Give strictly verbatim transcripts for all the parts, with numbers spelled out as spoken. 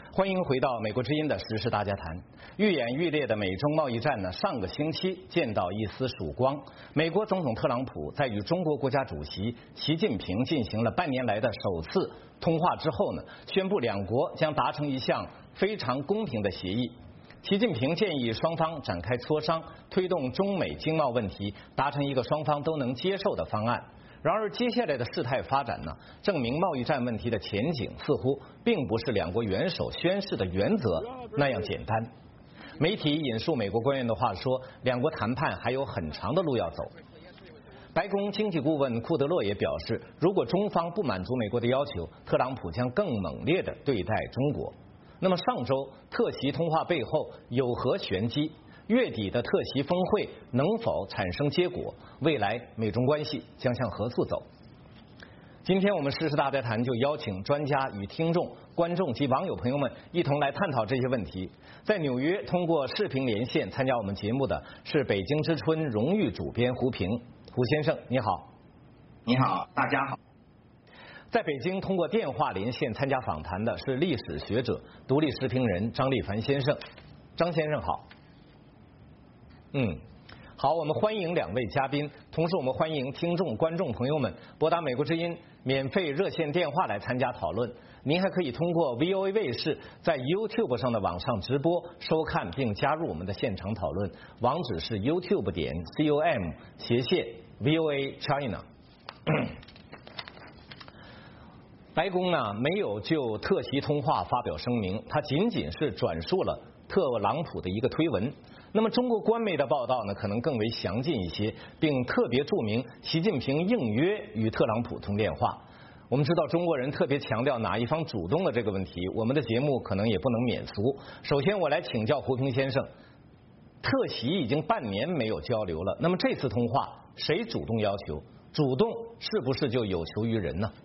欢迎回到美国之音的时事大家谈。愈演愈烈的美中贸易战呢，上个星期见到一丝曙光。美国总统特朗普在与中国国家主席习近平进行了半年来的首次通话之后呢，宣布两国将达成一项非常公平的协议。习近平建议双方展开磋商，推动中美经贸问题达成一个双方都能接受的方案。然而，接下来的事态发展呢，证明贸易战问题的前景似乎并不是两国元首宣誓的原则那样简单。媒体引述美国官员的话说，两国谈判还有很长的路要走。白宫经济顾问库德洛也表示，如果中方不满足美国的要求，特朗普将更猛烈地对待中国。那么上周特习通话背后有何玄机？月底的特习峰会能否产生结果？未来美中关系将向何处走？今天我们时事大家谈就邀请专家与听众、观众及网友朋友们一同来探讨这些问题。在纽约通过视频连线参加我们节目的是北京之春荣誉主编胡平。胡先生你好。 你好，大家好。 在北京通过电话连线参加访谈的是历史学者、独立时评人张立凡先生。张先生好。嗯，好，我们欢迎两位嘉宾，同时我们欢迎听众、观众朋友们拨打美国之音免费热线电话来参加讨论。您还可以通过 V O A 卫视在 YouTube 上的网上直播收看并加入我们的现场讨论，网址是 YouTube 点 com 斜线 V O A China。白宫呢没有就特习通话发表声明，它仅仅是转述了特朗普的一个推文。那么中国官媒的报道呢，可能更为详尽一些，并特别注明习近平应约与特朗普通电话。我们知道中国人特别强调哪一方主动的这个问题，我们的节目可能也不能免俗。首先我来请教胡平先生，特习已经半年没有交流了，那么这次通话谁主动要求？主动是不是就有求于人呢？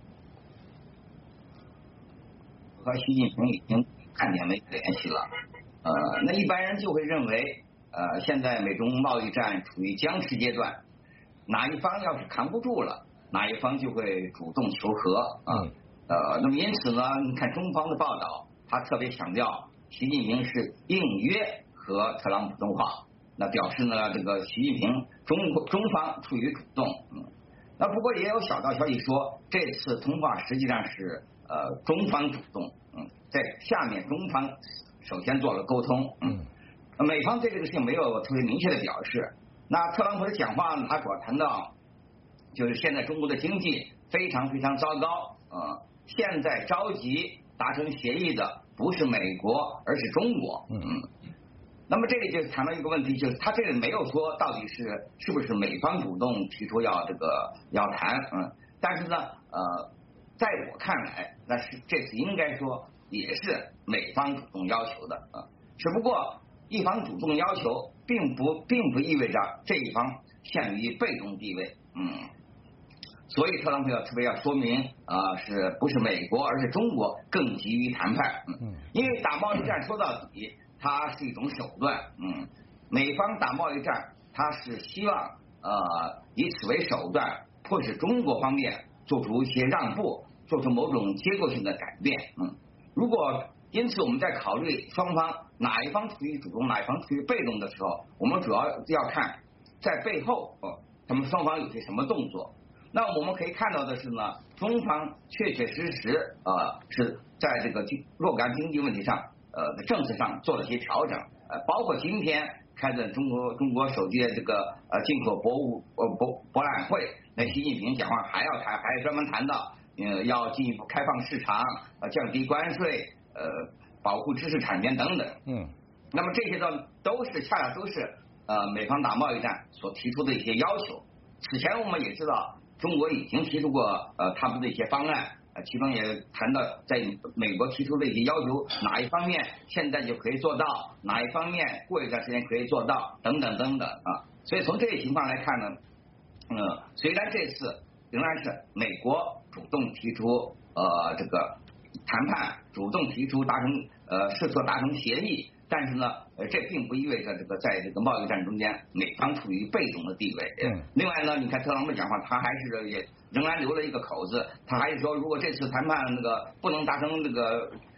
和习近平已经半年没联系了，呃，那一般人就会认为。呃，现在美中贸易战处于僵持阶段，哪一方要是扛不住了，哪一方就会主动求和啊。呃，那么因此呢，你看中方的报道，他特别强调习近平是应约和特朗普通话，那表示呢，这个习近平中国中方处于主动。嗯，那不过也有小道消息说，这次通话实际上是呃中方主动，嗯，在下面中方首先做了沟通，嗯。美方对这个事情没有特别明确的表示。那特朗普的讲话呢，他主要谈到，就是现在中国的经济非常非常糟糕，呃，现在着急达成协议的不是美国，而是中国。嗯，那么这里就谈到一个问题，就是他这里没有说到底是是不是美方主动提出要这个要谈，嗯，但是呢，呃，在我看来，那是这次应该说也是美方主动要求的，啊，只不过。一方主动要求，并不并不意味着这一方陷于被动地位，嗯，所以特朗普要特别要说明，啊、呃，是不是美国，而是中国更急于谈判，嗯，因为打贸易战说到底，它是一种手段，嗯，美方打贸易战，它是希望呃以此为手段，迫使中国方面做出一些让步，做出某种结构性的改变，嗯，如果。因此，我们在考虑双方哪一方处于主动，哪一方处于被动的时候，我们主要要看在背后，呃，他们双方有些什么动作。那我们可以看到的是呢，中方确确实实呃是在这个若干经济问题上，呃政策上做了些调整，呃，包括今天开的中国中国首届这个呃进口博物呃博博览会，那习近平讲话还要谈，还专门谈到，呃，要进一步开放市场，呃，降低关税。呃，保护知识产权等等，嗯，那么这些呢，都是恰恰都是呃美方打贸易战所提出的一些要求。此前我们也知道，中国已经提出过呃他们的一些方案，呃，其中也谈到在美国提出的一些要求，哪一方面现在就可以做到，哪一方面过一段时间可以做到，等等等等啊。所以从这个情况来看呢，嗯、呃，虽然这次仍然是美国主动提出呃这个。谈判主动提出达成呃试图达成协议，但是呢，呃这并不意味着这个在这个贸易战中间美方处于被动的地位。嗯。另外呢，你看特朗普讲话，他还是也仍然留了一个口子，他还是说，如果这次谈判那个不能达成那个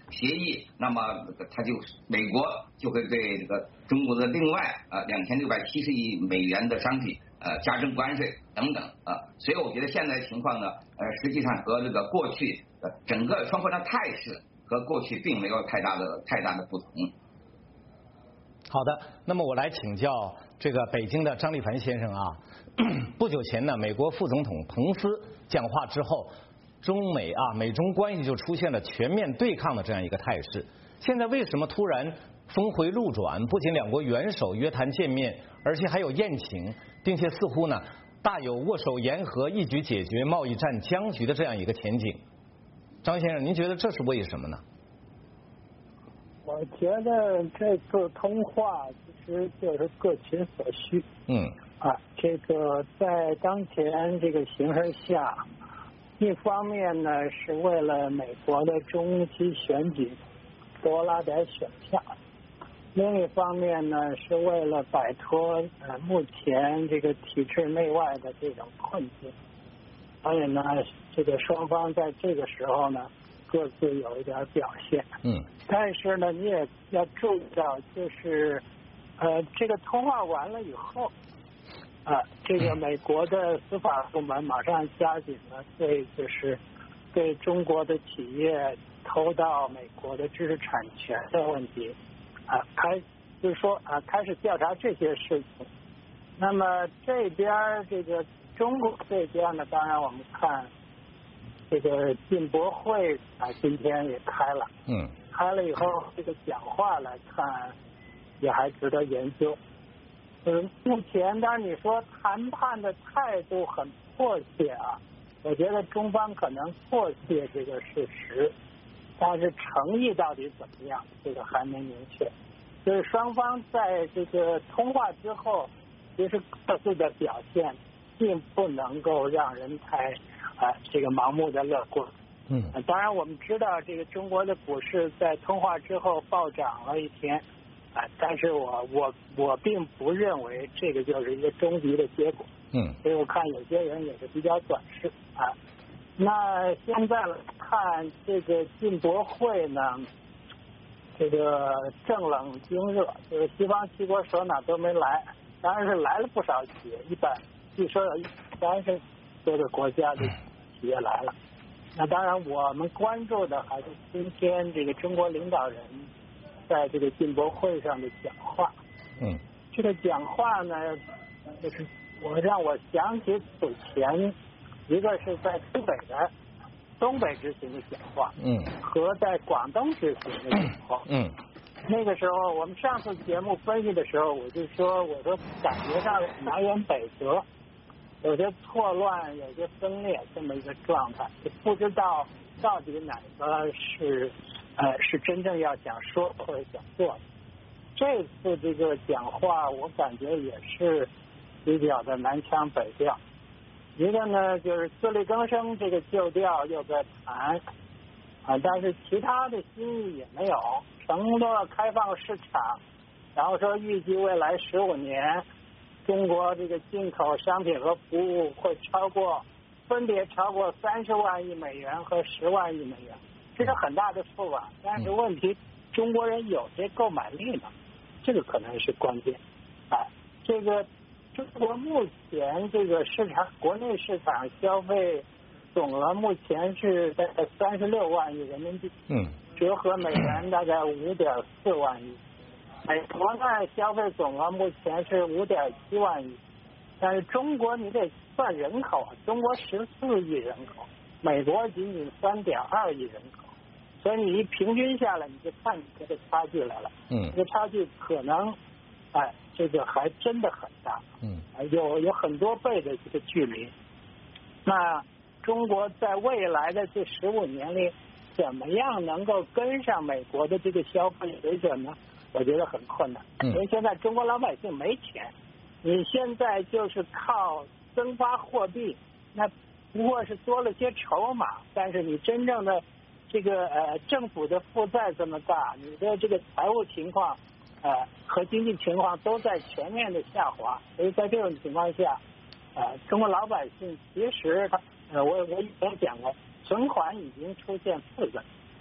协议，那么他就美国就会对这个中国的另外呃两千六百七十亿美元的商品呃加征关税等等啊，所以我觉得现在的情况呢，呃实际上和这个过去呃整个双方的态势和过去并没有太大的太大的不同。 好的，那么我来请教这个北京的张立凡先生啊，不久前呢，美国副总统彭斯讲话之后，中美啊美中关系就出现了全面对抗的这样一个态势。现在为什么突然峰回路转？不仅两国元首约谈见面，而且还有宴请，并且似乎呢大有握手言和、一举解决贸易战僵局的这样一个前景。张先生，您觉得这是为什么呢？ 我觉得这次通话其实就是各取所需。 嗯。 啊，这个在当前这个形势下，一方面呢是为了美国的中期选举多拉点选票，另一方面呢是为了摆脱呃目前这个体制内外的这种困境。所以呢，这个双方在这个时候呢各自有一点表现。 嗯。 但是呢，你也要注意到，就是呃，这个通话完了以后，啊、呃，这个美国的司法部门马上加紧了对就是对中国的企业偷到美国的知识产权的问题啊、呃，开就是说啊、呃，开始调查这些事情。那么这边这个中国这边呢，当然我们看这个进博会啊，今天也开了。 嗯。 开了以后，这个讲话来看也还值得研究。嗯，目前当然你说谈判的态度很迫切啊，我觉得中方可能迫切这个事实，但是诚意到底怎么样，这个还没明确。就是双方在这个通话之后，其实各自的表现并不能够让人太啊、呃、这个盲目的乐观。 嗯， 当然我们知道这个中国的股市在通话之后暴涨了一天，啊、呃，但是我我我并不认为这个就是一个终极的结果。 嗯， 所以我看有些人也是比较短视啊。那现在来看这个进博会呢，这个正冷经热，就是西方七国首脑都没来，当然是来了不少企业，一百据说有一三十多个国家的企业来了。那当然，我们关注的还是今天这个中国领导人在这个进博会上的讲话。 嗯， 这个讲话呢，就是我让我想起此前一个是在东北的东北执行的讲话， 嗯， 和在广东执行的讲话。 嗯， 那个时候我们上次节目分析的时候，我就说，我说感觉上南辕北辙。有些错乱，有些分裂，这么一个状态，就不知道到底哪个是呃是真正要想说或者想做的。这次这个讲话，我感觉也是比较的南腔北调。一个呢，就是自力更生这个旧调又在谈啊，但是其他的新意也没有，承诺开放市场，然后说预计未来十五年。中国这个进口商品和服务会超过，分别超过三十万亿美元和十万亿美元，这是很大的数啊。但是问题，中国人有这购买力吗？这个可能是关键。啊，这个中国目前这个市场，国内市场消费总额目前是在三十六万亿人民币， 嗯， 折合美元大概五点四万亿。美国呢消费总额目前是五点七万亿，但是中国你得算人口啊，中国十四亿人口，美国仅仅三点二亿人口，所以你一平均下来，你就看这个差距来了。 嗯， 这个差距可能，哎，这个还真的很大。 嗯， 有有很多倍的这个距离。那中国在未来的这十五年里，怎么样能够跟上美国的这个消费水准呢？我觉得很困难，因为现在中国老百姓没钱，你现在就是靠增发货币，那不过是多了些筹码，但是你真正的这个呃政府的负债这么大，你的这个财务情况呃和经济情况都在全面的下滑，所以在这种情况下，呃中国老百姓其实他呃我我以前讲过，存款已经出现负债。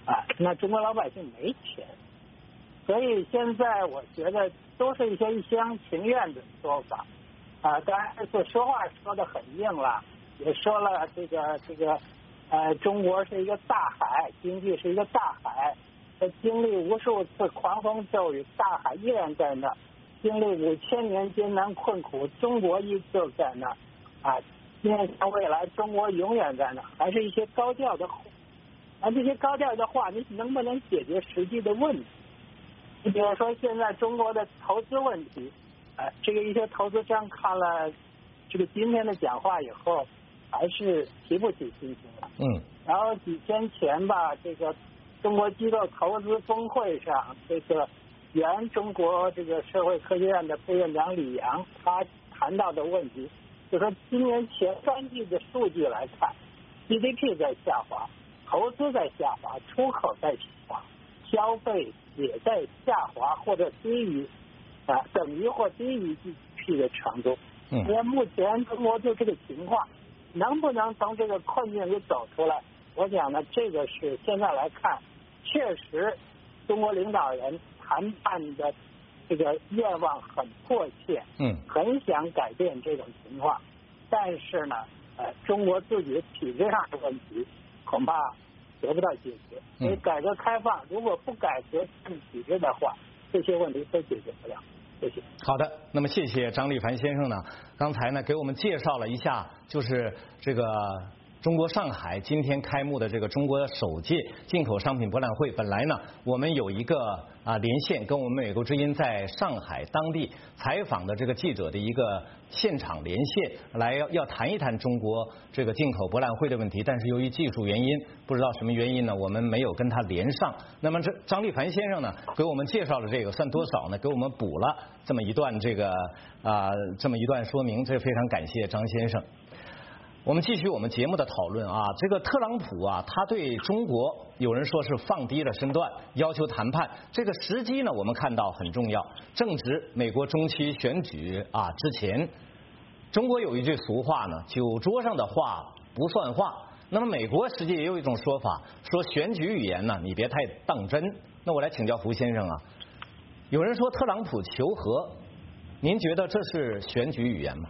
啊，那中国老百姓没钱，所以现在我觉得都是一些一厢情愿的说法啊。当然这次说话说得很硬了，也说了这个这个呃，中国是一个大海，经济是一个大海，它经历无数次狂风骤雨，大海依然在那，经历五千年艰难困苦，中国依旧在那啊。面向未来，中国永远在那，还是一些高调的话。而这些高调的话，你能不能解决实际的问题？你比如说，现在中国的投资问题，呃，这个一些投资商看了这个今天的讲话以后，还是提不起信心了。 嗯。 然后几天前吧，这个中国机构投资峰会上，这个原中国这个社会科学院的副院长李阳，他谈到的问题。就说今年前三季的数据来看 ，G D P 在下滑，投资在下滑，出口在下滑，消费也在下滑或者低于啊等于或低于 G D P 的程度。 嗯。 因为目前中国就这个情况，能不能从这个困境里走出来？我想呢，这个是现在来看，确实中国领导人谈判的。这个愿望很迫切， 嗯， 很想改变这种情况，但是呢，呃，中国自己的体制上的问题恐怕得不到解决。所以改革开放如果不改革体制的话，这些问题都解决不了。谢谢。 好的，那么谢谢张立凡先生呢，刚才呢给我们介绍了一下，就是这个。中国上海今天开幕的这个中国首届进口商品博览会，本来呢我们有一个啊连线跟我们美国之音在上海当地采访的这个记者的一个现场连线，来要要谈一谈中国这个进口博览会的问题，但是由于技术原因，不知道什么原因呢，我们没有跟他连上。那么这张立凡先生呢给我们介绍了这个，算多少呢？给我们补了这么一段这个啊这么一段说明，这非常感谢张先生。我们继续我们节目的讨论啊，这个特朗普啊，他对中国有人说是放低了身段，要求谈判。这个时机呢，我们看到很重要，正值美国中期选举啊之前。中国有一句俗话呢，酒桌上的话不算话。那么美国实际也有一种说法，说选举语言呢，你别太当真。那我来请教胡先生啊，有人说特朗普求和，您觉得这是选举语言吗？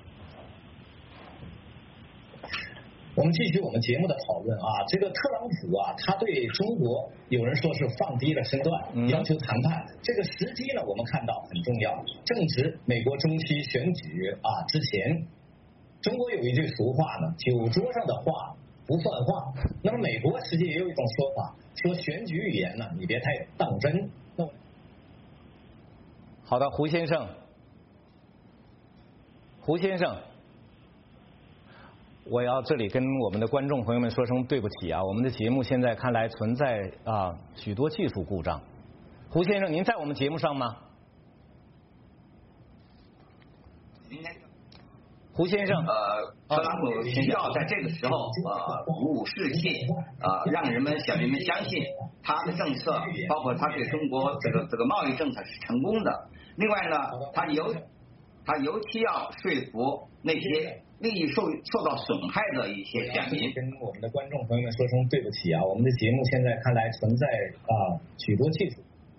我们继续我们节目的讨论啊，这个特朗普啊，他对中国有人说是放低了身段， 嗯、 要求谈判。这个时机呢，我们看到很重要，正值美国中期选举啊之前。中国有一句俗话呢，酒桌上的话不算话。那么美国实际也有一种说法，说选举语言呢，你别太当真。那我好的，胡先生，胡先生。我要这里跟我们的观众朋友们说声对不起啊，我们的节目现在看来存在啊许多技术故障。胡先生，您在我们节目上吗？胡先生， 呃，特朗普需要在这个时候呃鼓舞士气，呃，让人们小民们相信他的政策，包括他对中国这个这个贸易政策是成功的。另外呢，他尤他尤其要说服那些利益受受到损害的一些选民。 跟我们的观众朋友们说声对不起啊，我们的节目现在看来存在啊许多技术。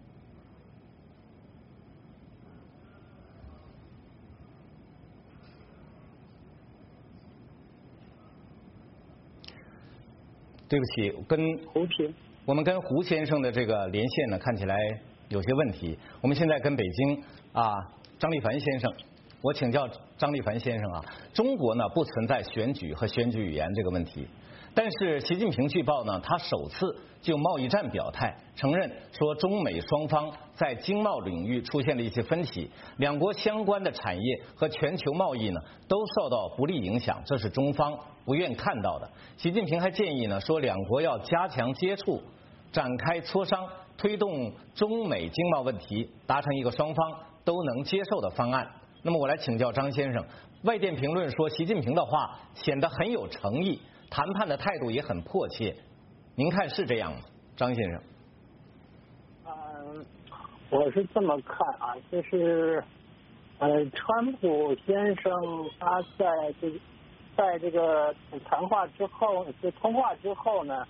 对不起，跟胡平， 我们跟胡先生的这个连线呢，看起来有些问题。我们现在跟北京啊张立凡先生。我请教张立凡先生啊，中国呢不存在选举和选举语言这个问题，但是习近平据报呢，他首次就贸易战表态，承认说中美双方在经贸领域出现了一些分歧，两国相关的产业和全球贸易呢都受到不利影响，这是中方不愿看到的。习近平还建议呢，说两国要加强接触，展开磋商，推动中美经贸问题达成一个双方都能接受的方案。那么我来请教张先生，外电评论说习近平的话显得很有诚意，谈判的态度也很迫切，您看是这样吗？张先生。 嗯，我是这么看啊，就是呃，川普先生他在这个在这个谈话之后，就通话之后呢，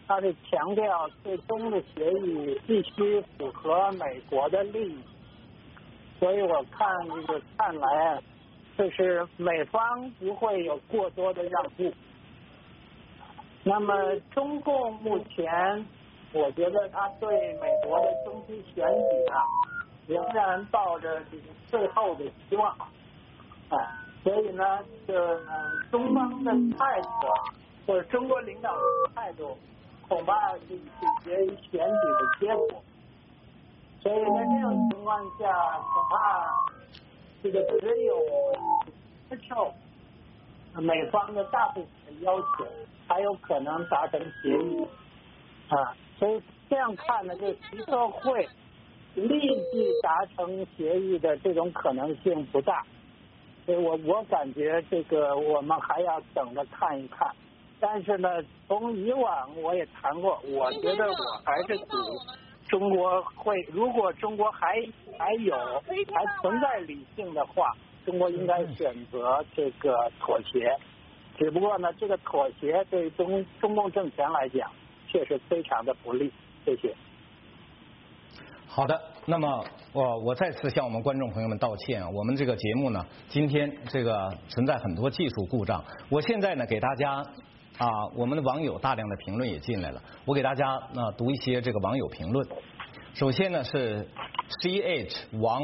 他是强调最终的协议必须符合美国的利益，所以我看这个看来，就是美方不会有过多的让步。那么中共目前，我觉得他对美国的中期选举啊，仍然抱着这个最后的希望，啊，所以呢，这中方的态度或者中国领导人的态度，恐怕是取决于选举的结果。所以在这种情况下，恐怕这个只有接受美方的大部分的要求，才有可能达成协议啊。所以这样看呢，就习特会立即达成协议的这种可能性不大。所以我我感觉这个我们还要等着看一看。但是呢，从以往我也谈过，我觉得我还是赌中国会，如果中国还还有还存在理性的话，中国应该选择这个妥协。只不过呢，这个妥协对中中共政权来讲，确实非常的不利。谢谢。 好的，那么我我再次向我们观众朋友们道歉啊，我们这个节目呢，今天这个存在很多技术故障。我现在呢给大家啊，我们的网友大量的评论也进来了，我给大家呢读一些这个网友评论。首先呢是 C H 王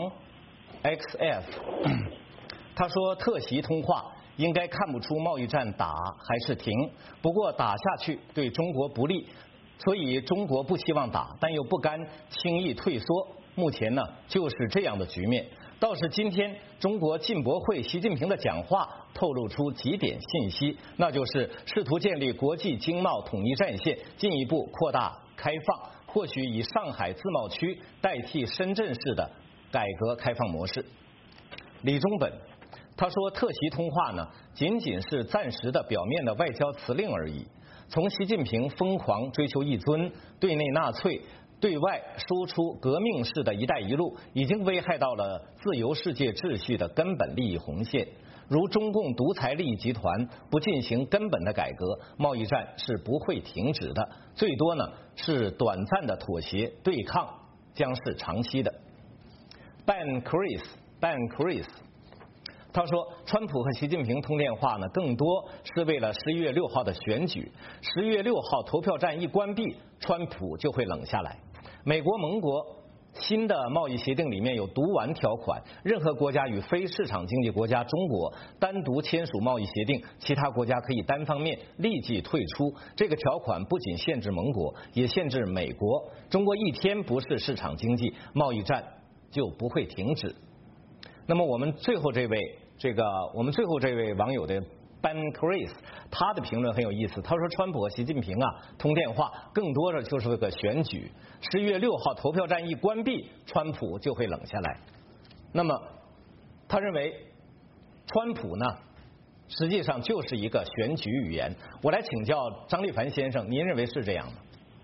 X F， 他说特席通话应该看不出贸易战打还是停，不过打下去对中国不利，所以中国不希望打，但又不甘轻易退缩。目前呢就是这样的局面。倒是今天中国进博会习近平的讲话透露出几点信息，那就是试图建立国际经贸统一战线，进一步扩大开放，或许以上海自贸区代替深圳市的改革开放模式。李忠本他说，特席通话呢仅仅是暂时的表面的外交辞令而已。从习近平疯狂追求一尊，对内纳粹，对外输出革命式的一带一路，已经危害到了自由世界秩序的根本利益红线。如中共独裁利益集团不进行根本的改革，贸易战是不会停止的，最多呢是短暂的妥协，对抗将是长期的。Ben Chris Ben Chris他说，川普和习近平通电话呢，更多是为了十一月六号的选举。十一月六号投票站一关闭，川普就会冷下来。美国盟国新的贸易协定里面有读完条款，任何国家与非市场经济国家中国单独签署贸易协定，其他国家可以单方面立即退出。这个条款不仅限制盟国，也限制美国。中国一天不是市场经济，贸易战就不会停止。那么我们最后这位。这个我们最后这位网友的 Ben Chris， 他的评论很有意思。他说，川普和习近平啊通电话，更多的就是这个选举。十一月六号投票站一关闭，川普就会冷下来。那么，他认为川普呢，实际上就是一个选举语言。我来请教张立凡先生，您认为是这样吗？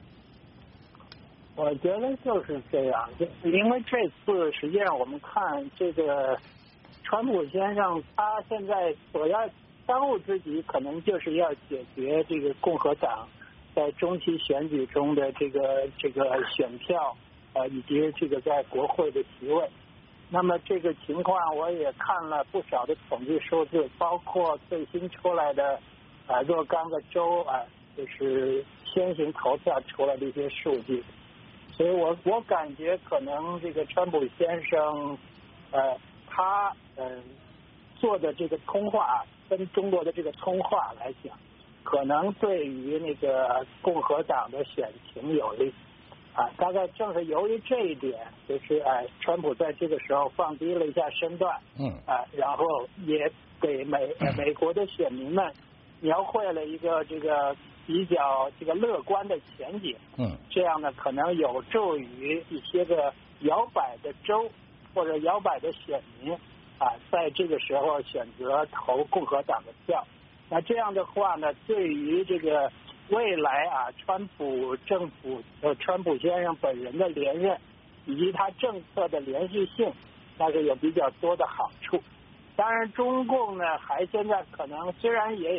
我觉得就是这样，因为这次实际上我们看这个。川普先生他现在所要当务之急，可能就是要解决这个共和党在中期选举中的这个这个选票，呃，以及这个在国会的席位。那么这个情况我也看了不少的统计数字，包括最新出来的呃若干个州啊、呃，就是先行投票出来的一些数据。所以我我感觉可能这个川普先生呃。他呃做的这个通话跟中国的这个通话来讲，可能对于那个共和党的选情有利啊。大概正是由于这一点，就是哎，川普在这个时候放低了一下身段，嗯啊，然后也给美美国的选民们描绘了一个这个比较这个乐观的前景，嗯，这样呢可能有助于一些个摇摆的州。或者摇摆的选民啊，在这个时候选择投共和党的票。那这样的话呢，对于这个未来啊，川普政府呃，川普先生本人的连任以及他政策的连续性，那是有比较多的好处。当然，中共呢，还现在可能虽然也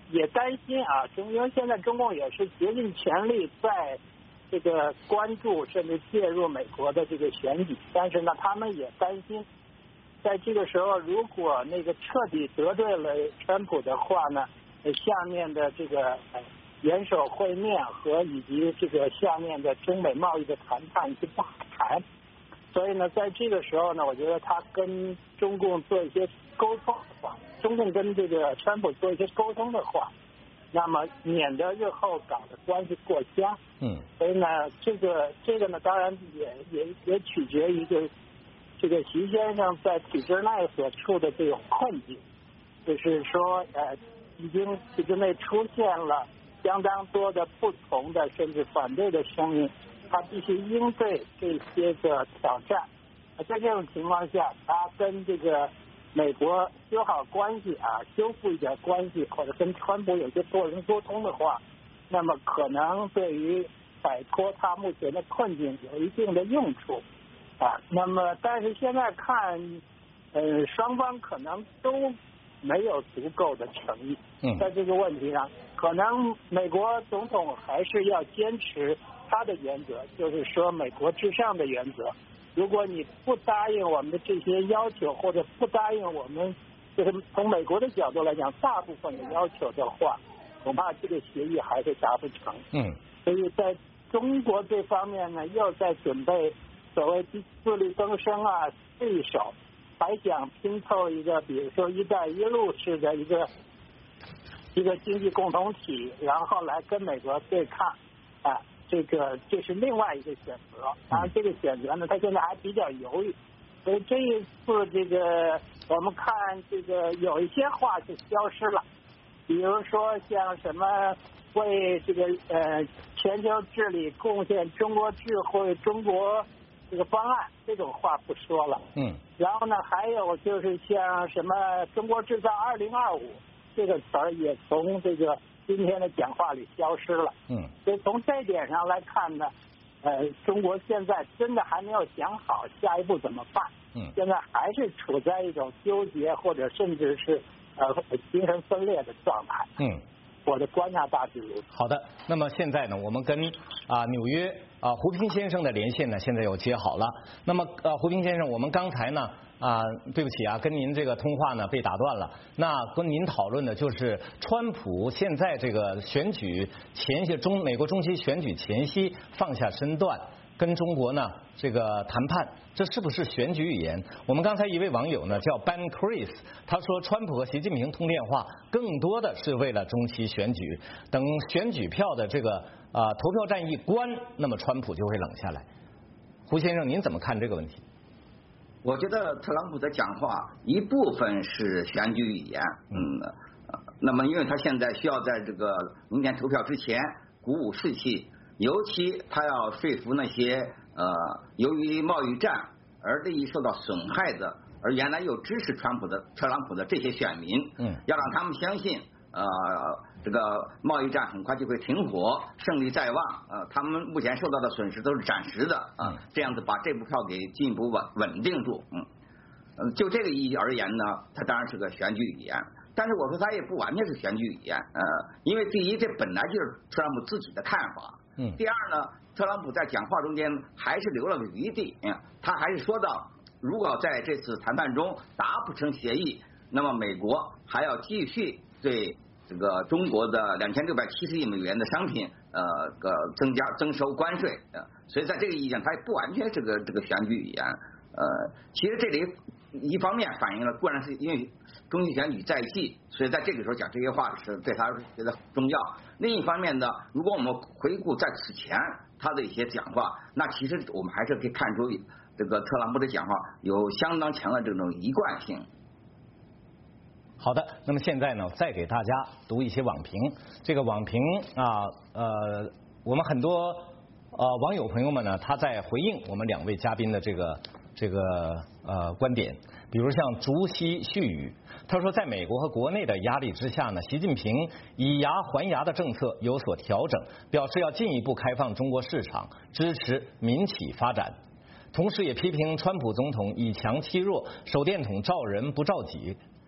也担心啊，中因为现在中共也是竭尽全力在这个关注甚至介入美国的这个选举，但是呢，他们也担心，在这个时候如果那个彻底得罪了川普的话呢，下面的这个元首会面和以及这个下面的中美贸易的谈判就不好谈。所以呢，在这个时候呢，我觉得他跟中共做一些沟通的话，中共跟这个川普做一些沟通的话，那么免得日后搞得关系过僵。 嗯。 所以呢，这个这个呢，当然也也也取决于这个这个习先生在体制内所处的这种困境，就是说呃，已经体制内出现了相当多的不同的甚至反对的声音。他必须应对这些个挑战，在这种情况下，他跟这个美国修好关系啊，修复一点关系，或者跟川普有些多人沟通的话，那么可能对于摆脱他目前的困境有一定的用处啊。那么，但是现在看，呃，双方可能都没有足够的诚意，在这个问题上，可能美国总统还是要坚持他的原则，就是说美国至上的原则。如果你不答应我们的这些要求，或者不答应我们就是从美国的角度来讲大部分的要求的话，恐怕这个协议还是达不成。 嗯。 所以在中国这方面呢，又在准备所谓自力更生啊，这一手，还想拼凑一个比如说一带一路式的一个一个经济共同体，然后来跟美国对抗啊。这个这是另外一个选择，当然这个选择呢，他现在还比较犹豫，所以这一次这个我们看这个有一些话就消失了，比如说像什么为这个呃全球治理贡献中国智慧、中国这个方案这种话不说了， 嗯， 然后呢还有就是像什么中国制造二零二五这个词儿也从这个今天的讲话里消失了， 嗯， 所以从这点上来看呢，呃，中国现在真的还没有想好下一步怎么办， 嗯， 现在还是处在一种纠结或者甚至是呃精神分裂的状态， 嗯， 我的观察大致如此。 好的，那么现在呢，我们跟啊纽约啊胡平先生的连线呢，现在又接好了。那么呃胡平先生，我们刚才呢。啊，对不起啊，跟您这个通话呢被打断了。那跟您讨论的就是川普现在这个选举前夕，中美国中期选举前夕放下身段，跟中国呢这个谈判，这是不是选举语言？我们刚才一位网友呢叫 Ben Chris， 他说川普和习近平通电话，更多的是为了中期选举，等选举票的这个啊投票站一关，那么川普就会冷下来。胡先生，您怎么看这个问题？ 我觉得特朗普的讲话一部分是选举语言，嗯，那么因为他现在需要在这个明天投票之前鼓舞士气，尤其他要说服那些呃由于贸易战而利益受到损害的，而原来又支持川普的特朗普的这些选民， 嗯， 要让他们相信。呃，这个贸易战很快就会停火，胜利在望。呃，他们目前受到的损失都是暂时的啊、呃，这样子把这部票给进一步稳稳定住。嗯，呃，就这个意义而言呢，它当然是个选举语言。但是我说它也不完全是选举语言，呃，因为第一，这本来就是特朗普自己的看法。 嗯。 第二呢，特朗普在讲话中间还是留了个余地，嗯，他还是说到，如果在这次谈判中达不成协议，那么美国还要继续对这个中国的两千六百七十亿美元的商品，呃，个增加征收关税，呃，所以在这个意义上，它也不完全是个这个选举语言，呃，其实这里一方面反映了，固然是因为中期选举在即，所以在这个时候讲这些话是对他觉得重要。另一方面呢，如果我们回顾在此前他的一些讲话，那其实我们还是可以看出这个特朗普的讲话有相当强的这种一贯性。 好的，那么现在呢，再给大家读一些网评。这个网评啊，呃，我们很多呃网友朋友们呢，他在回应我们两位嘉宾的这个这个呃观点。比如像竹溪絮语，他说，在美国和国内的压力之下呢，习近平以牙还牙的政策有所调整，表示要进一步开放中国市场，支持民企发展。同时也批评川普总统以强欺弱，手电筒照人不照己。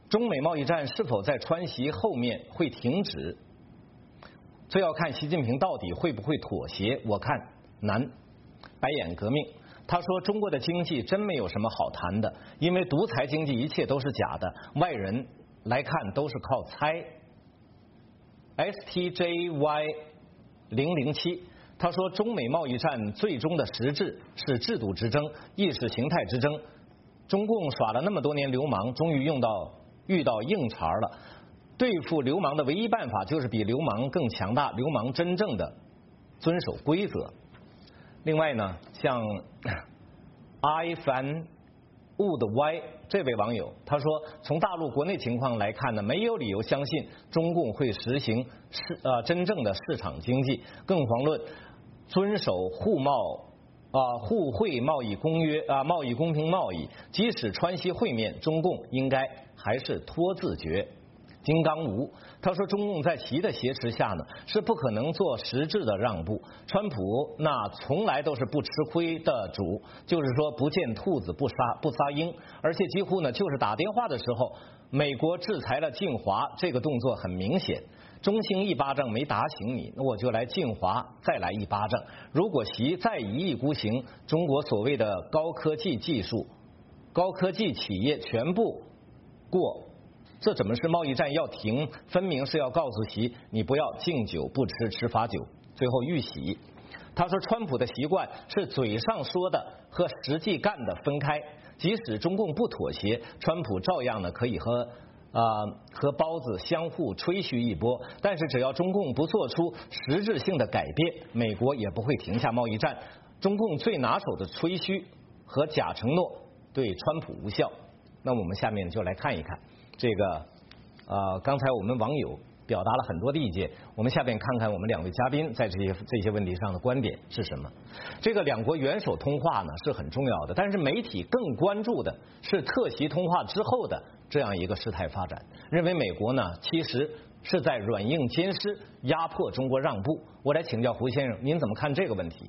中美贸易战是否在川习后面会停止？这要看习近平到底会不会妥协，我看难。白眼革命，他说中国的经济真没有什么好谈的，因为独裁经济一切都是假的，外人来看都是靠猜。S T J Y 零零七，他说中美贸易战最终的实质是制度之争、意识形态之争。中共耍了那么多年流氓，终于用到遇到硬茬了。对付流氓的唯一办法就是比流氓更强大，流氓真正的遵守规则。另外呢，像 I Fan Wood Y 这位网友他说，从大陆国内情况来看呢，没有理由相信中共会实行市呃真正的市场经济，更遑论遵守互贸啊、呃、互惠贸易公约啊、呃、贸易公平贸易。即使川西会面，中共应该还是拖字诀。金刚吴他说，中共在习的挟持下呢，是不可能做实质的让步。川普那从来都是不吃亏的主，就是说不见兔子不撒不撒鹰，而且几乎呢就是打电话的时候，美国制裁了晋华，这个动作很明显。中兴一巴掌没打醒你，那我就来晋华再来一巴掌。如果习再一意孤行，中国所谓的高科技技术、高科技企业全部过。这怎么是贸易战要停？分明是要告诉习，你不要敬酒不吃吃罚酒。最后遇袭，他说川普的习惯是嘴上说的和实际干的分开，即使中共不妥协，川普照样呢可以和啊、呃、和包子相互吹嘘一波。但是只要中共不做出实质性的改变，美国也不会停下贸易战。中共最拿手的吹嘘和假承诺对川普无效。那我们下面就来看一看。这个呃，刚才我们网友表达了很多的意见，我们下面看看我们两位嘉宾在这些这些问题上的观点是什么。这个两国元首通话呢是很重要的，但是媒体更关注的是特习通话之后的这样一个事态发展，认为美国呢其实是在软硬兼施，压迫中国让步。我来请教胡先生，您怎么看这个问题？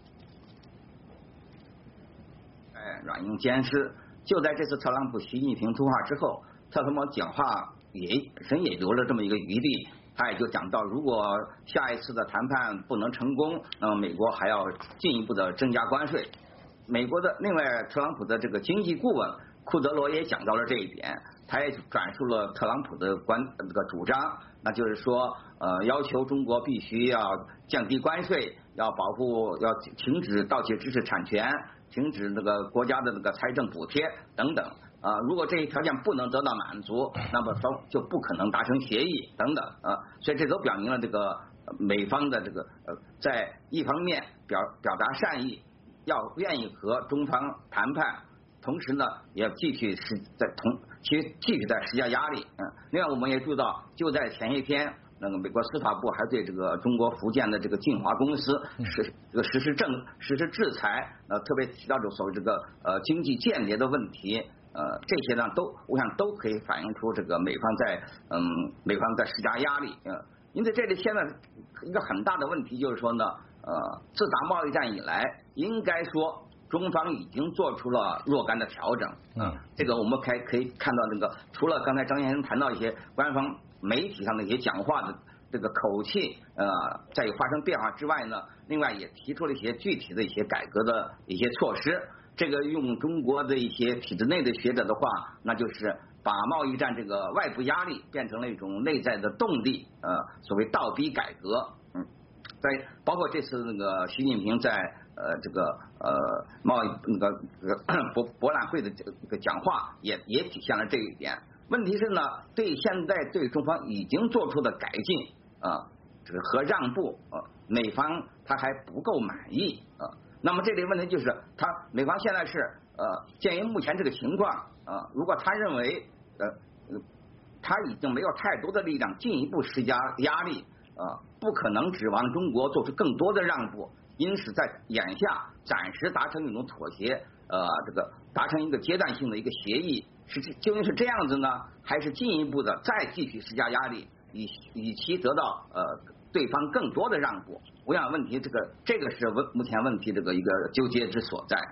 哎，软硬兼施，就在这次特朗普、习近平通话之后。特朗普讲话也本身也留了这么一个余地，他也就讲到，如果下一次的谈判不能成功，那么美国还要进一步的增加关税。美国的另外，特朗普的这个经济顾问库德罗也讲到了这一点，他也转述了特朗普的关这个主张，那就是说，呃，要求中国必须要降低关税，要保护，要停止盗窃知识产权，停止那个国家的那个财政补贴等等。啊，如果这一条件不能得到满足，那么双就不可能达成协议等等啊，所以这都表明了这个美方的这个呃，在一方面表表达善意，要愿意和中方谈判，同时呢也继续施在同其继续在施加压力。嗯，另外我们也注意到，就在前一天，那个美国司法部还对这个中国福建的这个晋华公司实这个实施政实施制裁，呃，特别提到这所谓这个呃经济间谍的问题。呃，这些呢都，我想都可以反映出这个美方在嗯，美方在施加压力。嗯，因此这里现在一个很大的问题就是说呢，呃，自打贸易战以来，应该说中方已经做出了若干的调整。嗯，这个我们可以可以看到那个，除了刚才张先生谈到一些官方媒体上的一些讲话的这个口气，呃，在有发生变化之外呢，另外也提出了一些具体的一些改革的一些措施。这个用中国的一些体制内的学者的话，那就是把贸易战这个外部压力变成了一种内在的动力，呃，所谓倒逼改革。嗯，在包括这次那个习近平在呃这个呃贸易那个博博览会的这个讲话，也也体现了这一点。问题是呢，对现在对中方已经做出的改进啊、呃，这个和让步，呃，美方他还不够满意啊。呃那么这里问题就是，他美方现在是呃，鉴于目前这个情况啊、呃，如果他认为呃，他已经没有太多的力量进一步施加压力啊、呃，不可能指望中国做出更多的让步，因此在眼下暂时达成一种妥协，呃，这个达成一个阶段性的一个协议，是究竟是这样子呢，还是进一步的再继续施加压力，以以其得到呃对方更多的让步？我想问题这个这个是问目前问题这个一个纠结之所在。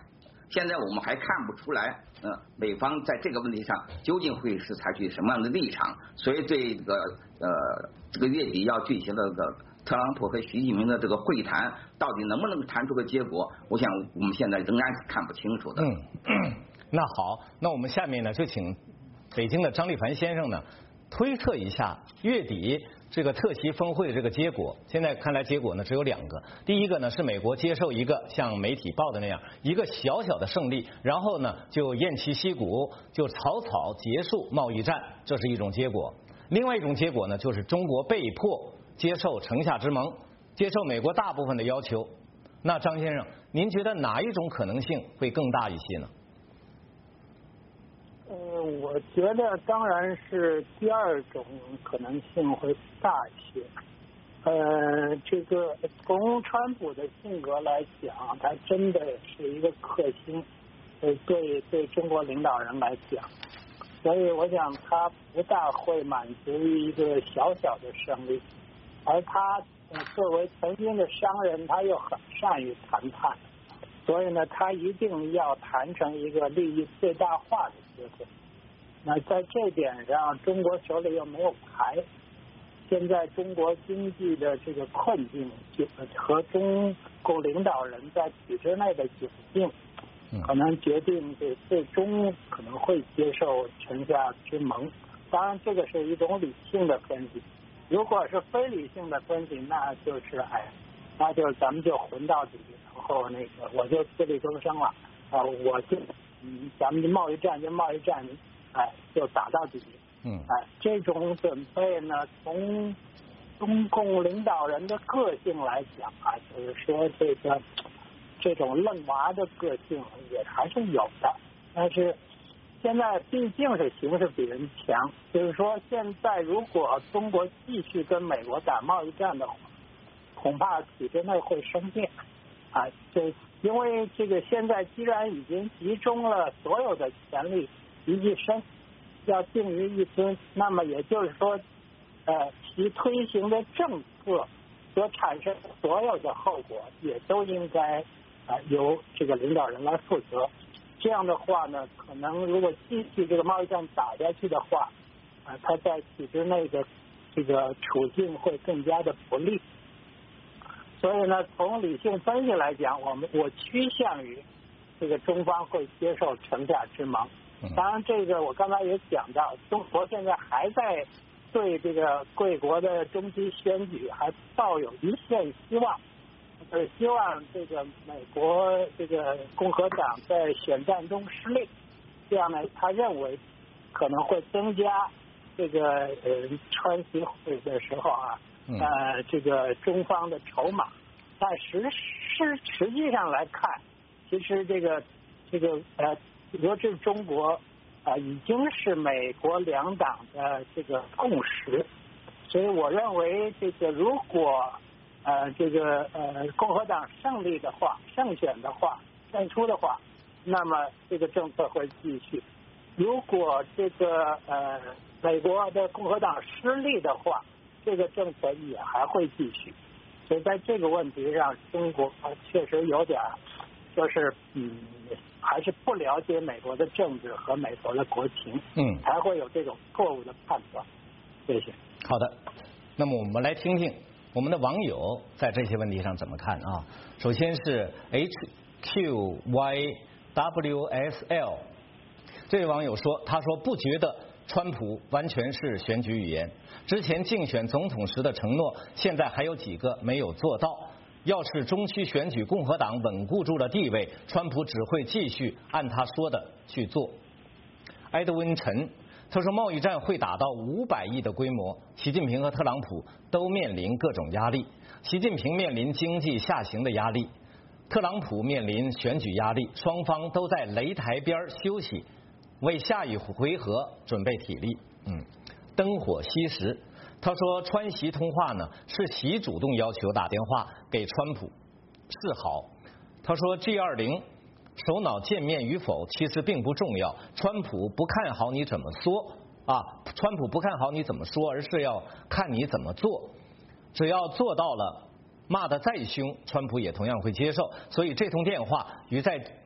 现在我们还看不出来，呃，美方在这个问题上究竟会是采取什么样的立场。所以对这个呃这个月底要举行的这个特朗普和习近平的这个会谈，到底能不能谈出个结果，我想我们现在仍然是看不清楚的。 嗯，那好，那我们下面呢就请北京的张立凡先生呢推测一下月底这个特席峰会的这个结果。现在看来结果呢只有两个，第一个呢是美国接受一个像媒体报的那样一个小小的胜利，然后呢就偃旗息鼓，就草草结束贸易战，这是一种结果。另外一种结果呢就是中国被迫接受城下之盟，接受美国大部分的要求。那张先生，您觉得哪一种可能性会更大一些呢？ 呃，我觉得当然是第二种可能性会大一些。呃，这个从川普的性格来讲，他真的是一个克星，呃，对对中国领导人来讲，所以我想他不大会满足于一个小小的胜利，而他、呃、作为曾经的商人，他又很善于谈判，所以呢，他一定要谈成一个利益最大化的结果。那在这点上，中国手里又没有牌。现在中国经济的这个困境，就和中共领导人在体制内的窘境，可能决定这最终可能会接受城下之盟。当然，这个是一种理性的分析。如果是非理性的分析，那就是哎，那就咱们就混到底，然后那个我就自力更生了啊、呃，我就嗯，咱们的贸易战就贸易战。哎，就打到底。 嗯， 哎，这种准备呢，从中共领导人的个性来讲啊，就是说这个这种愣娃的个性也还是有的。但是现在毕竟是形势比人强，就是说现在如果中国继续跟美国打贸易战的话，恐怕体制内会生变。啊，这因为这个现在既然已经集中了所有的权力于一身，要定于一尊，那么也就是说，呃，其推行的政策所产生的所有的后果，也都应该啊、呃、由这个领导人来负责。这样的话呢，可能如果继续这个贸易战打下去的话，啊、呃，他在体制内的这个处境会更加的不利。所以呢，从理性分析来讲，我们我趋向于这个中方会接受城下之盟。当然，这个我刚才也讲到，中国现在还在对这个贵国的中期选举还抱有一线希望，呃，希望这个美国这个共和党在选战中失利，这样呢，他认为可能会增加这个呃川习会的时候啊，呃，这个中方的筹码。但实实实际上来看，其实这个这个呃。尤其是中国啊、呃，已经是美国两党的这个共识，所以我认为这个如果呃这个呃共和党胜利的话，胜选的话，胜出的话，那么这个政策会继续；如果这个呃美国的共和党失利的话，这个政策也还会继续。所以在这个问题上，中国确实有点就是嗯。还是不了解美国的政治和美国的国情，嗯，才会有这种错误的判断。谢谢。 好的，那么我们来听听我们的网友在这些问题上怎么看啊？首先是 H Q Y W S L 这位网友说，他说不觉得川普完全是选举语言，之前竞选总统时的承诺，现在还有几个没有做到。要是中期选举共和党稳固住了地位，川普只会继续按他说的去做。埃德温陈他说，贸易战会打到五百亿的规模，习近平和特朗普都面临各种压力。习近平面临经济下行的压力，特朗普面临选举压力，双方都在擂台边休息，为下一回合准备体力。嗯，灯火熄时。他说，川习通话呢是习主动要求打电话给川普示好。他说 G 二十 首脑见面与否其实并不重要，川普不看好你怎么说啊，川普不看好你怎么说，而是要看你怎么做。只要做到了，骂得再凶，川普也同样会接受。所以这通电话与在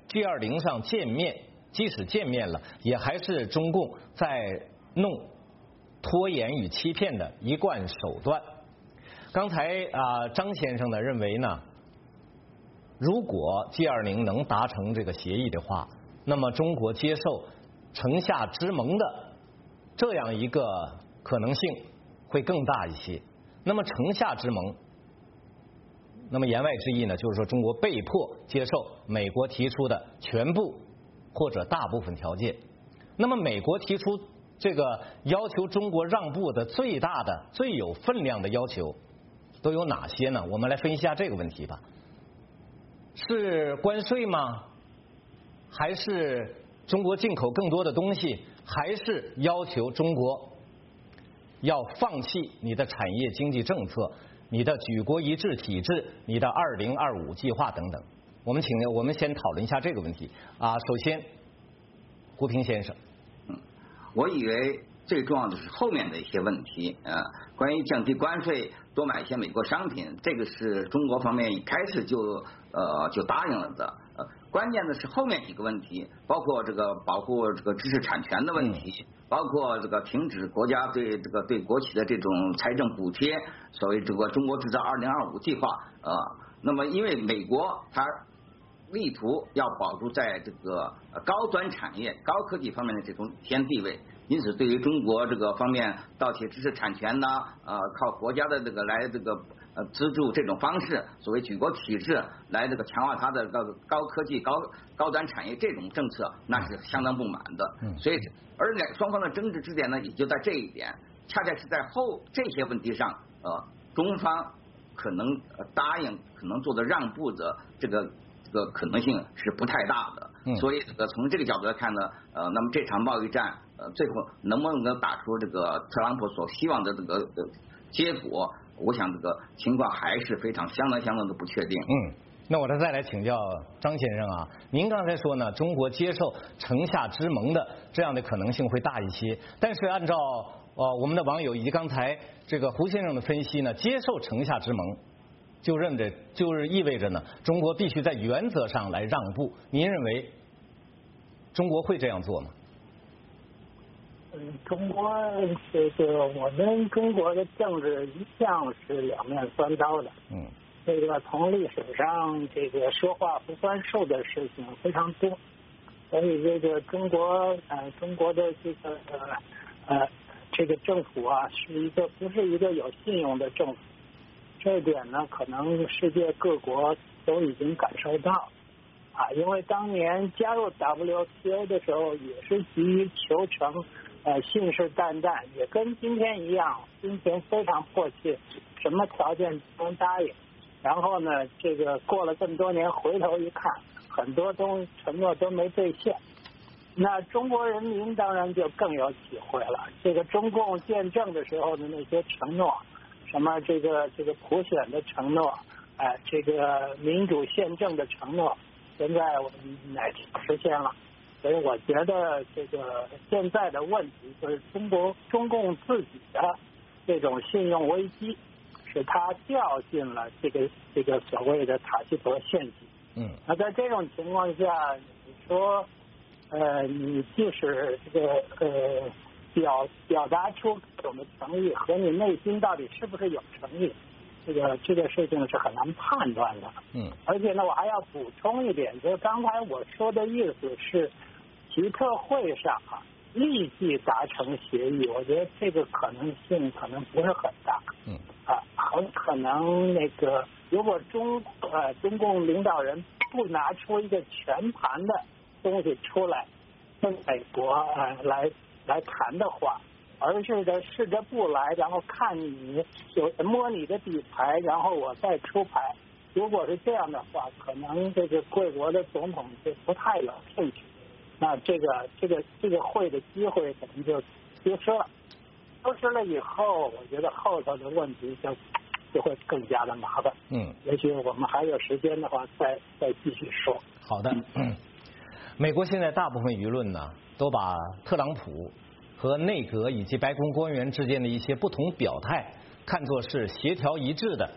G 二十 上见面，即使见面了，也还是中共在弄拖延与欺骗的一贯手段。刚才啊、呃，张先生呢认为呢，如果 G 二十 能达成这个协议的话，那么中国接受城下之盟的这样一个可能性会更大一些。那么城下之盟，那么言外之意呢，就是说中国被迫接受美国提出的全部或者大部分条件。那么美国提出这个要求中国让步的最大的、最有分量的要求都有哪些呢？我们来分析一下这个问题吧。是关税吗？还是中国进口更多的东西？还是要求中国要放弃你的产业经济政策、你的举国一致体制、你的二零二五计划等等？我们请我们先讨论一下这个问题啊。首先，胡平先生， 嗯，我以为最重要的是后面的一些问题啊，关于降低关税、多买一些美国商品，这个是中国方面一开始就呃就答应了的。呃，关键的是后面几个问题，包括这个保护这个知识产权的问题，包括这个停止国家对这个对国企的这种财政补贴，所谓这个中国制造二零二五计划啊。那么因为美国它力图要保住在这个高端产业、高科技方面的这种先地位，因此对于中国这个方面盗窃知识产权呐，呃，靠国家的这个来这个呃资助这种方式，所谓举国体制来这个强化它的高高科技、高高端产业这种政策，那是相当不满的。所以，而两双方的争执之点呢，也就在这一点，恰恰是在后这些问题上，呃，中方可能答应、可能做的让步的这个。这个可能性是不太大的，嗯、所以这个从这个角度来看呢，呃，那么这场贸易战，呃，最后能不能打出这个特朗普所希望的这个、呃、结果，我想这个情况还是非常相当相当的不确定。 嗯，那我这再来请教张先生啊，您刚才说呢，中国接受城下之盟的这样的可能性会大一些，但是按照呃我们的网友以及刚才这个胡先生的分析呢，接受城下之盟。就认着，就是意味着呢，中国必须在原则上来让步。您认为中国会这样做吗？ 嗯，中国这个我们中国的政治一向是两面三刀的。嗯，这个从历史上这个说话不算数的事情非常多，所以这个中国呃中国的这个呃呃这个政府啊，是一个不是一个有信用的政府。这一点呢，可能世界各国都已经感受到啊，因为当年加入 W T O 的时候，也是急于求成，呃，信誓旦旦，也跟今天一样，心情非常迫切，什么条件都能答应。然后呢，这个过了这么多年，回头一看，很多东承诺都没兑现。那中国人民当然就更有体会了，这个中共建政的时候的那些承诺。什么这个这个普选的承诺，哎、呃，这个民主宪政的承诺，现在我们乃实现了。所以我觉得这个现在的问题就是中国中共自己的这种信用危机，使他掉进了这个这个所谓的塔西佗陷阱。嗯，那在这种情况下，你说，呃，你即使这个呃。表表达出各种的诚意和你内心到底是不是有诚意，这个这个事情是很难判断的。嗯，而且呢，我还要补充一点，就是刚才我说的意思是，习特会上啊立即达成协议，我觉得这个可能性可能不是很大。嗯，啊，很可能那个如果中呃中共领导人不拿出一个全盘的东西出来，跟美国呃来。来谈的话，而是的试着不来，然后看你有摸你的底牌，然后我再出牌。如果是这样的话，可能这个贵国的总统就不太有兴趣，那这个这个这个会的机会可能就丢失了。丢失了以后，我觉得后头的问题就就会更加的麻烦。嗯，也许我们还有时间的话，再再继续说。 好的。嗯，美国现在大部分舆论呢，都把特朗普和内阁以及白宫官员之间的一些不同表态看作是协调一致的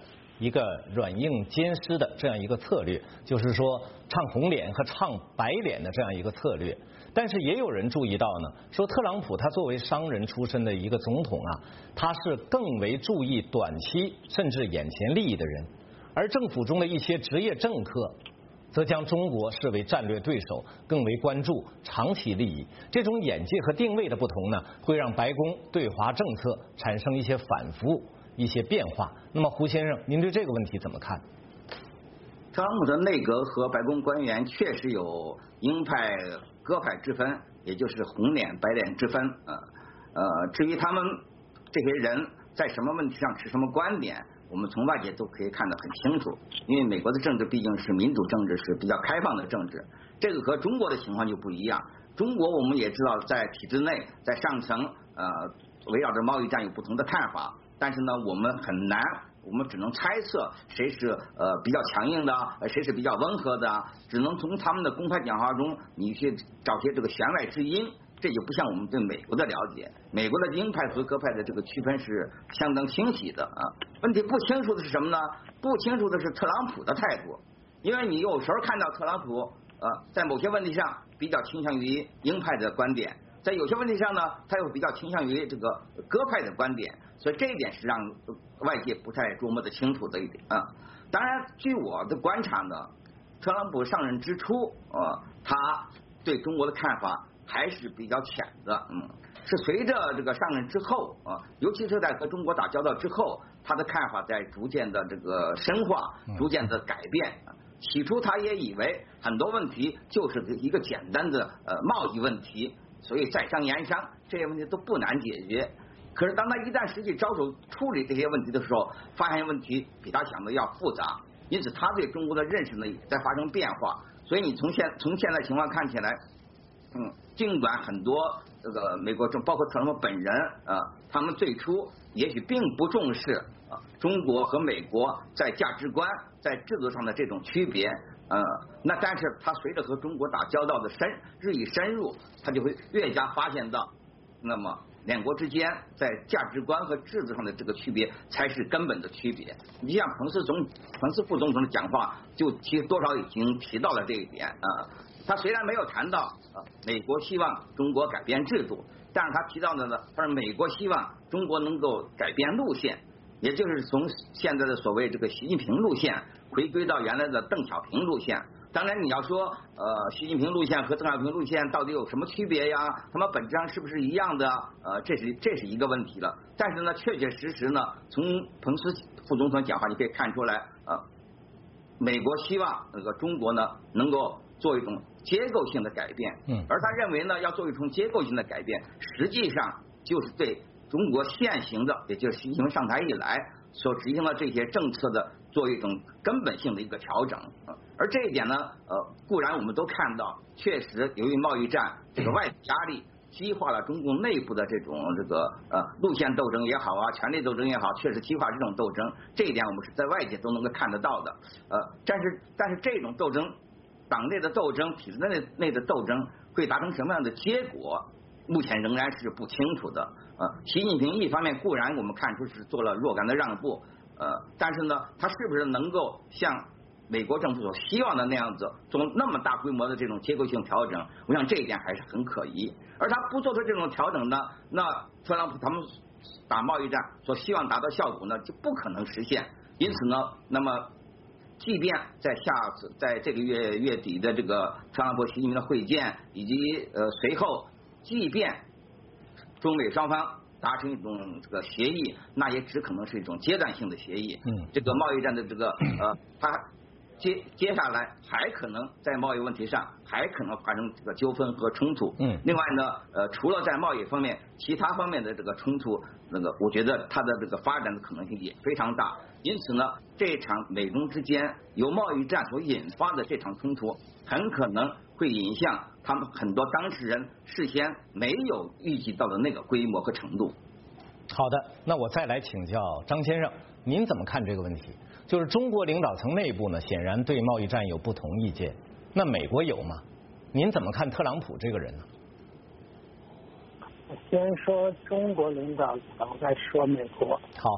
一个软硬兼施的这样一个策略，就是说唱红脸和唱白脸的这样一个策略。但是也有人注意到呢，说特朗普他作为商人出身的一个总统啊，他是更为注意短期甚至眼前利益的人，而政府中的一些职业政客则将中国视为战略对手，更为关注长期利益。这种眼界和定位的不同呢，会让白宫对华政策产生一些反复、一些变化。那么胡先生，您对这个问题怎么看？ 特朗普的内阁和白宫官员确实有鹰派、鸽派之分，也就是红脸、白脸之分。呃呃，至于他们这些人在什么问题上持什么观点，我们从外界都可以看得很清楚。因为美国的政治毕竟是民主政治，是比较开放的政治，这个和中国的情况就不一样。中国我们也知道，在体制内，在上层，呃，围绕着贸易战有不同的看法，但是呢，我们很难。我们只能猜测谁是呃比较强硬的，谁是比较温和的，只能从他们的公开讲话中你去找些这个弦外之音。这就不像我们对美国的了解，美国的鹰派和鸽派的这个区分是相当清晰的啊。问题不清楚的是什么呢？不清楚的是特朗普的态度，因为你有时候看到特朗普呃在某些问题上比较倾向于鹰派的观点，在有些问题上呢，他又比较倾向于这个鸽派的观点，所以这一点是让外界不太琢磨的清楚的一点啊。当然，据我的观察呢，特朗普上任之初，呃，他对中国的看法还是比较浅的，嗯，是随着这个上任之后啊，尤其是在和中国打交道之后，他的看法在逐渐的这个深化，逐渐的改变。起初他也以为很多问题就是一个简单的呃贸易问题，所以在商言商这些问题都不难解决。可是当他一旦实际招手处理这些问题的时候，发现问题比他想的要复杂，因此他对中国的认识呢也在发生变化。所以你从现从现在情况看起来，嗯，尽管很多这个美国政包括特朗普本人啊，他们最初也许并不重视啊中国和美国在价值观在制度上的这种区别，呃，那但是他随着和中国打交道的深日益深入，他就会越加发现到，那么两国之间在价值观和制度上的这个区别才是根本的区别。你像彭斯总彭斯副总统的讲话，就其实多少已经提到了这一点啊。他虽然没有谈到啊美国希望中国改变制度，但是他提到的呢，他说美国希望中国能够改变路线，也就是从现在的所谓这个习近平路线回归到原来的邓小平路线。当然你要说呃习近平路线和邓小平路线到底有什么区别呀？他们本质上是不是一样的？呃，这是这是一个问题了。但是呢，确确实实呢，从彭斯副总统讲话你可以看出来，呃，美国希望那个中国呢能够做一种结构性的改变，嗯，而他认为呢要做一种结构性的改变，实际上就是对中国现行的，也就是习近平上台以来所执行的这些政策的做一种根本性的一个调整。而这一点呢，呃，固然我们都看到，确实由于贸易战这个外部压力，激化了中共内部的这种这个呃路线斗争也好啊，权力斗争也好，确实激化这种斗争。这一点我们是在外界都能够看得到的。呃，但是但是这种斗争，党内的斗争、体制内内的斗争会达成什么样的结果，目前仍然是不清楚的。呃，习近平一方面固然我们看出是做了若干的让步，呃，但是呢，他是不是能够像美国政府所希望的那样子做那么大规模的这种结构性调整，我想这一点还是很可疑。而他不做出这种调整呢，那特朗普他们打贸易战所希望达到效果呢，就不可能实现。因此呢，那么即便在下次在这个月月底的这个特朗普习近平的会见，以及呃随后，即便中美双方达成一种这个协议，那也只可能是一种阶段性的协议。嗯，这个贸易战的这个呃，它接接下来还可能在贸易问题上还可能发生这个纠纷和冲突。嗯，另外呢，呃，除了在贸易方面，其他方面的这个冲突，那个我觉得它的这个发展的可能性也非常大。因此呢，这场美中之间由贸易战所引发的这场冲突，很可能会引向他们很多当事人事先没有预计到的那个规模和程度。 好的，那我再来请教张先生，您怎么看这个问题？就是中国领导层内部呢，显然对贸易战有不同意见，那美国有吗？您怎么看特朗普这个人呢？ 先说中国领导层，再说美国。 好，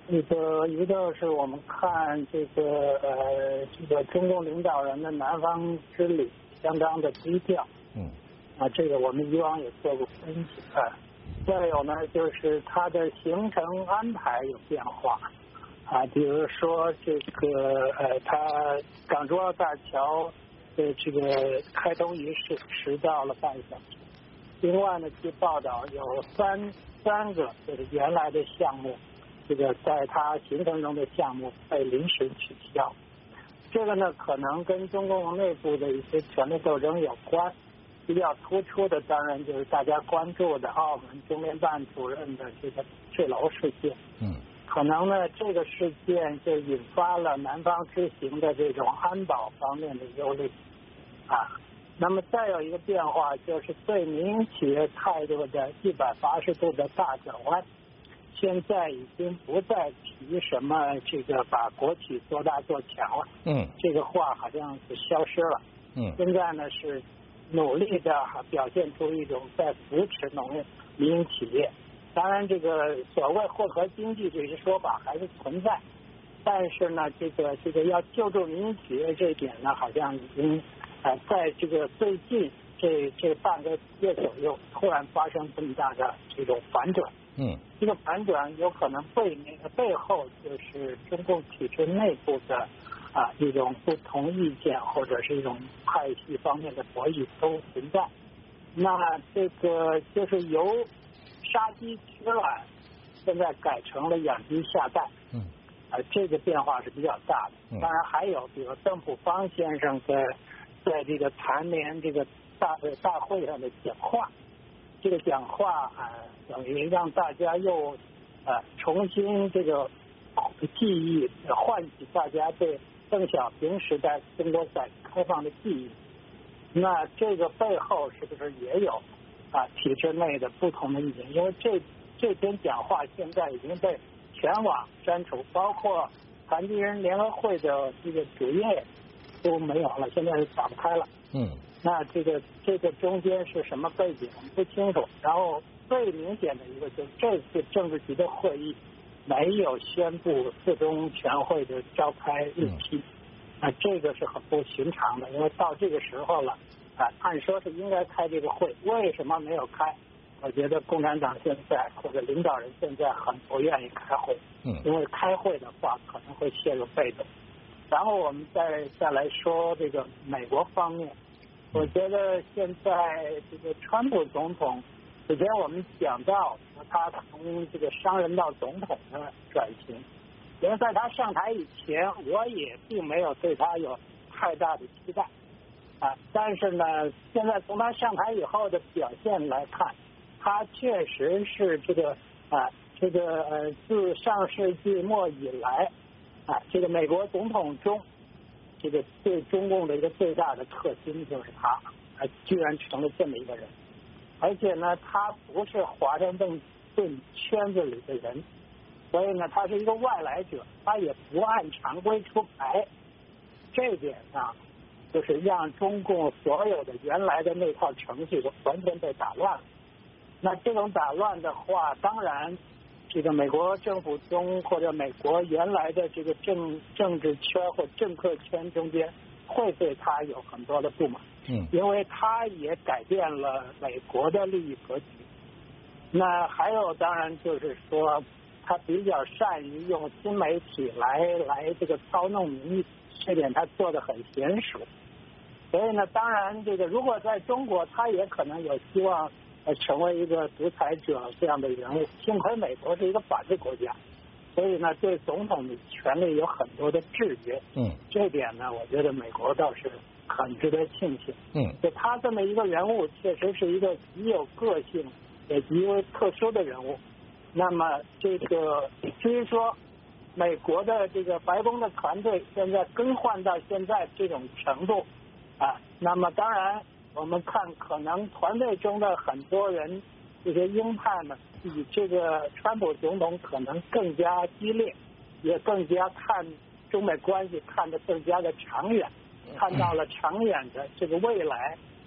一个一个是我们看这个呃这个中共领导人的南方之旅相当的低调， 嗯， 啊，这个我们以往也做过分析啊。再有呢，就是它的行程安排有变化啊，比如说这个呃，它港珠澳大桥的这个开通仪式迟到了半小时。另外呢，据报道有三三个就是原来的项目。这个在它行程中的项目被临时取消，这个呢可能跟中共内部的一些权力斗争有关。比较突出的当然就是大家关注的澳门中联办主任的这个坠楼事件。 嗯， 可能呢这个事件就引发了南方之行的这种安保方面的忧虑啊。那么再有一个变化就是对民营企业态度的一百八十度的大转弯。现在已经不再提什么这个把国企做大做强了， 嗯， 这个话好像是消失了， 嗯， 现在呢是努力的表现出一种在扶持农业民营企业。当然，这个所谓混合经济这些说法还是存在，但是呢，这个这个要救助民营企业这一点呢，好像已经呃在这个最近这这半个月左右突然发生这么大的这种反转。 嗯， 这个反转有可能背那个背后就是中共体制内部的啊一种不同意见或者是一种派系方面的博弈都存在。那这个就是由杀鸡取卵，现在改成了养鸡下蛋。 嗯， 啊，这个变化是比较大的。当然还有，比如邓朴方先生在在这个残联这个大大会上的讲话。这个讲话啊，等于让大家又啊重新这个记忆，唤起大家对邓小平时代中国改革开放的记忆。那这个背后是不是也有啊体制内的不同的意见？因为这这篇讲话现在已经被全网删除，包括残疾人联合会的这个主页都没有了，现在是打不开了。 嗯。 那这个这个中间是什么背景我们不清楚。然后最明显的一个就是这次政治局的会议没有宣布四中全会的召开日期，啊，这个是很不寻常的，因为到这个时候了，啊，按说是应该开这个会，为什么没有开？我觉得共产党现在或者领导人现在很不愿意开会， 嗯， 因为开会的话可能会陷入被动。然后我们再再来说这个美国方面。我觉得现在这个川普总统，之前我们讲到他从这个商人到总统的转型，因为在他上台以前，我也并没有对他有太大的期待啊。但是呢，现在从他上台以后的表现来看，他确实是这个啊，这个呃，自上世纪末以来啊，这个美国总统中。这个对中共的一个最大的克星就是他，他居然成了这么一个人，而且呢，他不是华盛顿顿圈子里的人，所以呢，他是一个外来者，他也不按常规出牌，这一点上就是让中共所有的原来的那套程序都完全被打乱了。那这种打乱的话，当然。这个美国政府中或者美国原来的这个政政治圈或政客圈中间会对他有很多的不满， 嗯， 因为他也改变了美国的利益格局。那还有当然就是说他比较善于用新媒体来来这个操弄民意，这点他做得很娴熟。所以呢，当然这个如果在中国，他也可能有希望。呃，成为一个独裁者这样的人物，幸亏美国是一个法治国家，所以呢，对总统的权力有很多的制约。 嗯， 这点呢，我觉得美国倒是很值得庆幸。 嗯， 就他这么一个人物，确实是一个极有个性也极为特殊的人物。那么，这个至于说美国的这个白宫的团队现在更换到现在这种程度啊，那么当然。我们看，可能团队中的很多人，这些鹰派呢，比这个川普总统可能更加激烈，也更加看中美关系看得更加的长远，看到了长远的这个未来，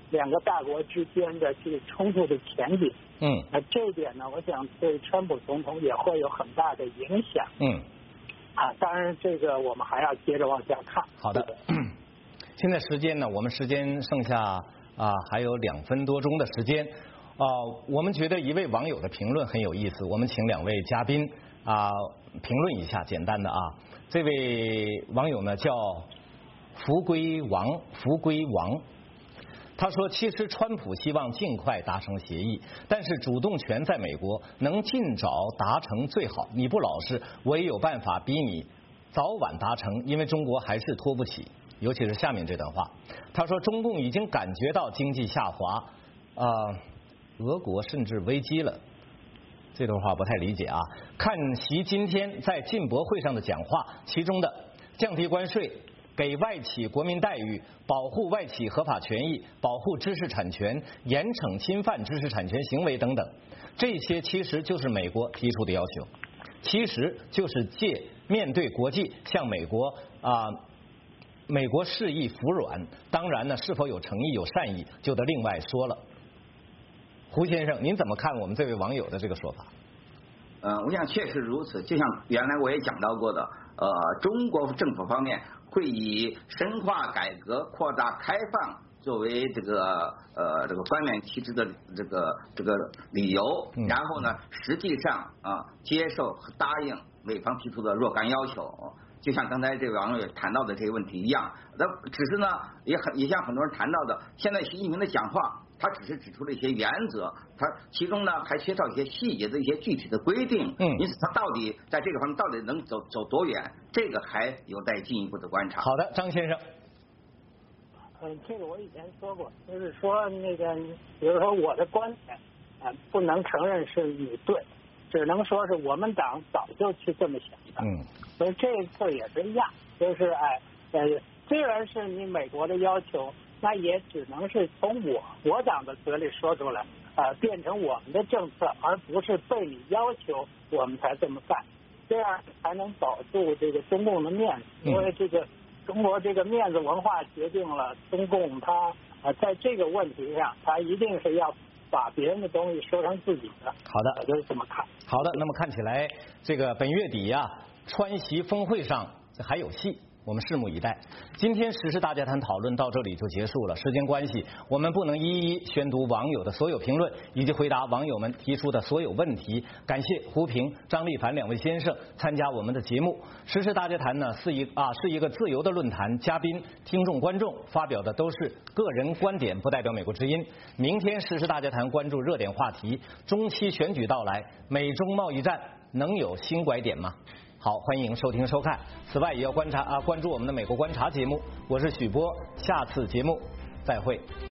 两个大国之间的这个冲突的前景。 嗯， 那这一点呢，我想对川普总统也会有很大的影响。 嗯， 啊，当然这个我们还要接着往下看。 好的，现在时间呢，我们时间剩下啊还有两分多钟的时间。啊，我们觉得一位网友的评论很有意思，我们请两位嘉宾啊评论一下，简单的啊。这位网友呢叫福归王，福归王。他说：“其实川普希望尽快达成协议，但是主动权在美国，能尽早达成最好。你不老实，我也有办法逼你早晚达成，因为中国还是拖不起。尤其是下面这段话，他说中共已经感觉到经济下滑，啊、呃，俄国甚至危机了。这段话不太理解啊。看习今天在进博会上的讲话，其中的降低关税。”给外企国民待遇，保护外企合法权益，保护知识产权，严惩侵犯知识产权行为等等，这些其实就是美国提出的要求，其实就是借面对国际向美国啊、呃、美国示意服软。当然呢，是否有诚意有善意，就得另外说了。胡先生，您怎么看我们这位网友的这个说法？ 呃，我想确实如此，就像原来我也讲到过的，呃，中国政府方面会以深化改革、扩大开放作为这个呃这个官员提出的这个这个理由，然后呢，实际上啊接受和答应美方提出的若干要求。就像刚才这位网友谈到的这个问题一样，那只是呢，也很也像很多人谈到的，现在习近平的讲话，他只是指出了一些原则，他其中呢还缺少一些细节的一些具体的规定， 嗯， 因此他到底在这个方面到底能走走多远，这个还有待进一步的观察。 好的，张先生。 嗯，这个我以前说过，就是说那个，比如说我的观点啊、呃，不能承认是你对，只能说是我们党早就去这么想的。 嗯。 所以这一次也是一样，就是哎呃，虽然是你美国的要求，那也只能是从我我党的嘴里说出来，啊、呃，变成我们的政策，而不是被你要求我们才这么干，这样才能保住这个中共的面子，因为这个中国这个面子文化决定了中共它啊、呃、在这个问题上，它一定是要把别人的东西说成自己的。 好的， 我就是这么看。 好的，那么看起来这个本月底呀、啊。川习峰会上还有戏，我们拭目以待。今天时事大家谈讨论到这里就结束了，时间关系，我们不能一一宣读网友的所有评论以及回答网友们提出的所有问题。感谢胡平、张立凡两位先生参加我们的节目。时事大家谈呢是一啊是一个自由的论坛，嘉宾、听众、观众发表的都是个人观点，不代表美国之音。明天时事大家谈关注热点话题，中期选举到来，美中贸易战能有新拐点吗？好，欢迎收听收看。此外，也要观察啊，关注我们的美国观察节目。我是许波，下次节目再会。